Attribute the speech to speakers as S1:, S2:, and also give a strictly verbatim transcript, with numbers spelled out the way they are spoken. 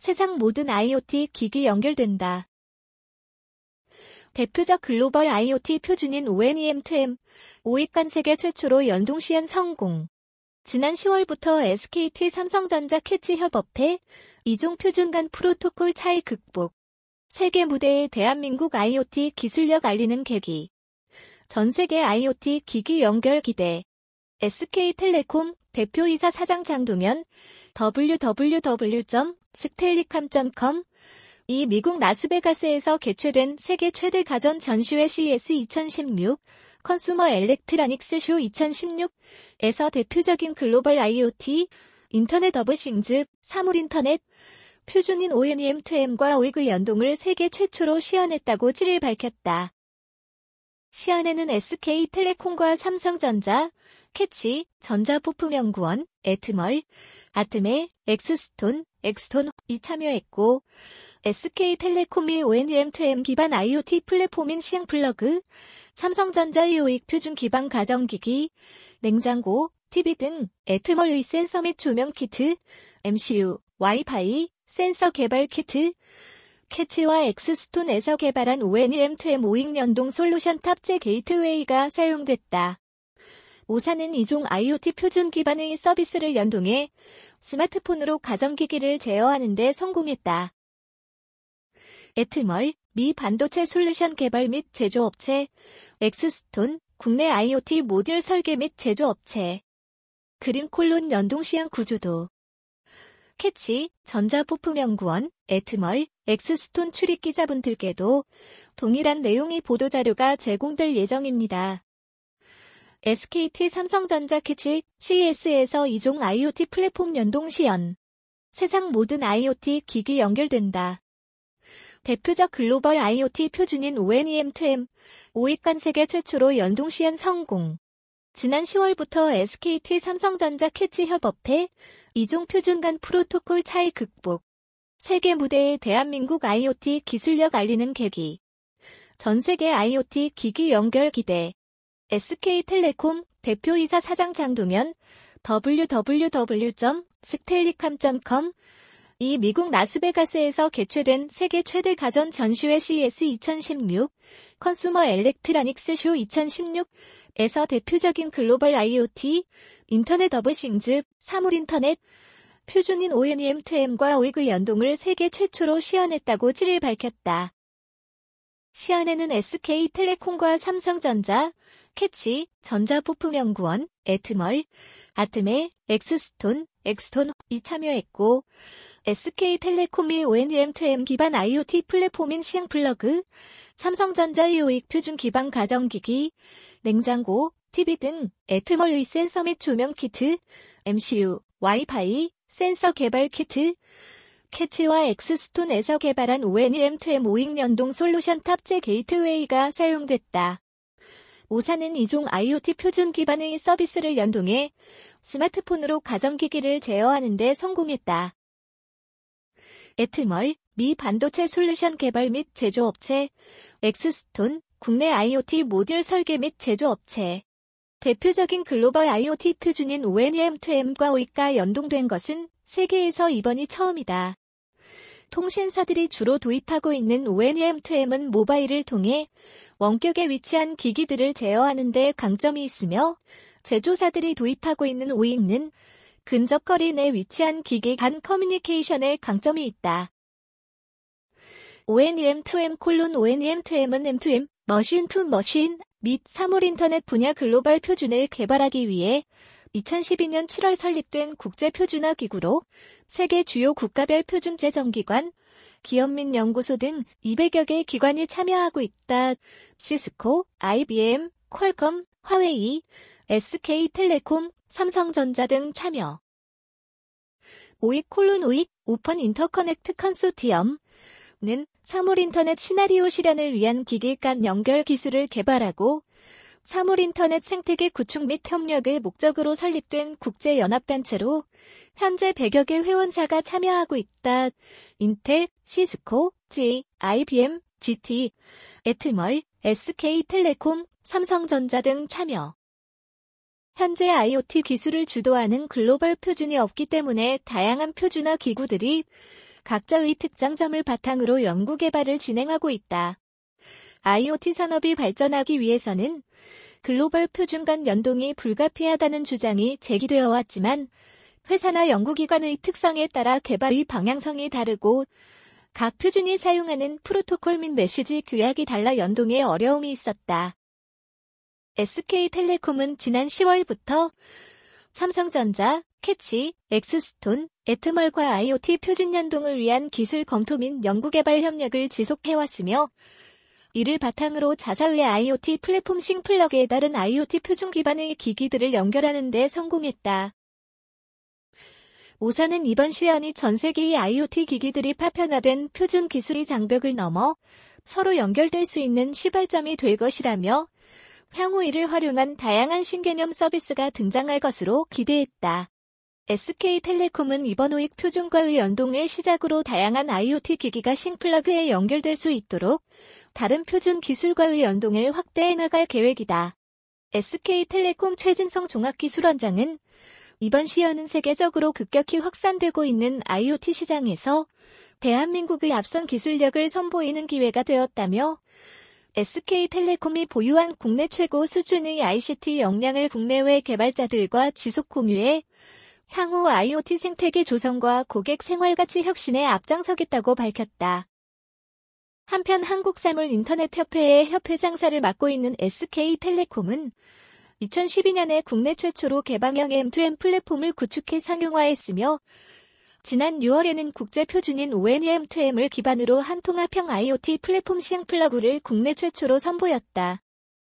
S1: 세상 모든 아이오티 기기 연결된다. 대표적 글로벌 아이오티 표준인 오엔이엠 투 엠, 오익간 세계 최초로 연동 시연 성공. 지난 시월부터 에스케이티 삼성전자 캐치 협업해 이종 표준 간 프로토콜 차이 극복. 세계 무대에 대한민국 아이오티 기술력 알리는 계기. 전 세계 아이오티 기기 연결 기대. 에스케이텔레콤 대표이사 사장 장동현, 더블유 더블유 더블유 점 스텔리캄 점 컴. 이 미국 라스베가스에서 개최된 세계 최대 가전 전시회 씨이에스 이천십육, 컨슈머 엘렉트로닉스 쇼 이천십육에서 대표적인 글로벌 아이오티, 인터넷 오브 싱즈, 사물인터넷, 표준인 오엔이엠 투 엠과 오익의 연동을 세계 최초로 시연했다고 칠일 밝혔다. 시연에는 에스케이텔레콤과 삼성전자, 캐치, 전자부품연구원, 에트멀, 아트멜, 엑스스톤, 엑스톤이 참여했고, 에스케이텔레콤이 오엔이엠 투 엠 기반 아이오티 플랫폼인 싱플러그, 삼성전자의 오익 표준 기반 가전기기, 냉장고, 티비 등 에트멀의 센서 및 조명 키트, 엠시유, 와이파이, 센서 개발 키트, 캐치와 엑스스톤에서 개발한 오엔이엠 투 엠 오익 연동 솔루션 탑재 게이트웨이가 사용됐다. 오사는 이종 아이오티 표준 기반의 서비스를 연동해 스마트폰으로 가전기기를 제어하는 데 성공했다. 에트멀, 미 반도체 솔루션 개발 및 제조업체, 엑스스톤, 국내 아이오티 모듈 설계 및 제조업체, 그림콜론 연동 시연 구조도, 캐치, 전자부품연구원, 에트멀, 엑스스톤 출입기자분들께도 동일한 내용의 보도자료가 제공될 예정입니다. 에스케이티 삼성전자 캐치, 씨이에스에서 이종 아이오티 플랫폼 연동 시연. 세상 모든 아이오티 기기 연결된다. 대표적 글로벌 아이오티 표준인 오엔이엠 투 엠, 오익간 세계 최초로 연동 시연 성공. 지난 시월부터 에스케이티 삼성전자 캐치 협업해 이종 표준 간 프로토콜 차이 극복. 세계 무대에 대한민국 아이오티 기술력 알리는 계기. 전 세계 아이오티 기기 연결 기대. 에스케이텔레콤 대표이사 사장 장동현, 더블유 더블유 더블유 점 스텔리캄 점 컴. 이 미국 라스베가스에서 개최된 세계 최대 가전 전시회 씨이에스 이천십육, 컨슈머 엘렉트로닉스 쇼 이천십육에서 대표적인 글로벌 아이오티, 인터넷 오브 싱즈, 사물인터넷, 표준인 오엔이엠 투 엠과 오익의 연동을 세계 최초로 시연했다고 칠일 밝혔다. 시연에는 에스케이텔레콤과 삼성전자, 캐치, 전자부품연구원, 에트멀, 아트멜, 엑스스톤, 엑스톤이 참여했고, 에스케이텔레콤이 오엔이엠 투 엠 기반 아이오티 플랫폼인 싱플러그, 삼성전자의 오익 표준 기반 가전기기, 냉장고, 티비 등 에트멀의 센서 및 조명 키트, 엠시유, 와이파이, 센서 개발 키트, 캐치와 엑스스톤에서 개발한 오엔이엠 투 엠 오익 연동 솔루션 탑재 게이트웨이가 사용됐다. 오사는 이종 아이오티 표준 기반의 서비스를 연동해 스마트폰으로 가전기기를 제어하는 데 성공했다. 에트멀, 미 반도체 솔루션 개발 및 제조업체, 엑스스톤, 국내 아이오티 모듈 설계 및 제조업체. 대표적인 글로벌 아이오티 표준인 오엔이엠 투 엠과 오익과 연동된 것은 세계에서 이번이 처음이다. 통신사들이 주로 도입하고 있는 오엔이엠 투 엠은 모바일을 통해 원격에 위치한 기기들을 제어하는 데 강점이 있으며, 제조사들이 도입하고 있는 오익는 근접거리 내 위치한 기기 간 커뮤니케이션에 강점이 있다. 오엔이엠 투 엠 콜론 오엔이엠 투 엠은 엠 투 엠, 머신 투 머신 및 사물인터넷 분야 글로벌 표준을 개발하기 위해 이천십이 년 칠월 설립된 국제표준화기구로 세계 주요 국가별 표준 제정기관, 기업 및 연구소 등 이백여 개 기관이 참여하고 있다. 시스코, 아이비엠, 퀄컴, 화웨이, 에스케이텔레콤, 삼성전자 등 참여. 오익 콜론 오익 오픈 인터커넥트 컨소티엄은 사물인터넷 시나리오 실현을 위한 기기 간 연결 기술을 개발하고 사물인터넷 생태계 구축 및 협력을 목적으로 설립된 국제연합단체로 현재 백여 개 회원사가 참여하고 있다. 인텔, 시스코, 지, 아이비엠, 지티, 에트멀, 에스케이텔레콤, 삼성전자 등 참여. 현재 아이오티 기술을 주도하는 글로벌 표준이 없기 때문에 다양한 표준화 기구들이 각자의 특장점을 바탕으로 연구개발을 진행하고 있다. 아이오티 산업이 발전하기 위해서는 글로벌 표준 간 연동이 불가피하다는 주장이 제기되어 왔지만 회사나 연구기관의 특성에 따라 개발의 방향성이 다르고 각 표준이 사용하는 프로토콜 및 메시지 규약이 달라 연동에 어려움이 있었다. 에스케이텔레콤은 지난 시월부터 삼성전자, 캐치, 엑스스톤, 애트멀과 아이오티 표준 연동을 위한 기술 검토 및 연구개발 협력을 지속해왔으며 이를 바탕으로 자사의 아이오티 플랫폼 싱플러그에 따른 아이오티 표준 기반의 기기들을 연결하는 데 성공했다. 오사는 이번 시연이 전 세계의 아이오티 기기들이 파편화된 표준 기술의 장벽을 넘어 서로 연결될 수 있는 시발점이 될 것이라며 향후 이를 활용한 다양한 신개념 서비스가 등장할 것으로 기대했다. 에스케이텔레콤은 이번 오익 표준과의 연동을 시작으로 다양한 아이오티 기기가 싱플러그에 연결될 수 있도록 다른 표준 기술과의 연동을 확대해 나갈 계획이다. 에스케이텔레콤 최진성 종합기술원장은 이번 시연은 세계적으로 급격히 확산되고 있는 아이오티 시장에서 대한민국의 앞선 기술력을 선보이는 기회가 되었다며 에스케이텔레콤이 보유한 국내 최고 수준의 아이씨티 역량을 국내외 개발자들과 지속 공유해 향후 아이오티 생태계 조성과 고객 생활가치 혁신에 앞장서겠다고 밝혔다. 한편 한국사물인터넷협회의 협회장사를 맡고 있는 에스케이텔레콤은 이천십이 년에 국내 최초로 개방형 엠투엠 플랫폼을 구축해 상용화했으며 지난 유월에는 국제 표준인 오엔이엠투엠을 기반으로 한 통합형 아이오티 플랫폼 싱플러그를 국내 최초로 선보였다.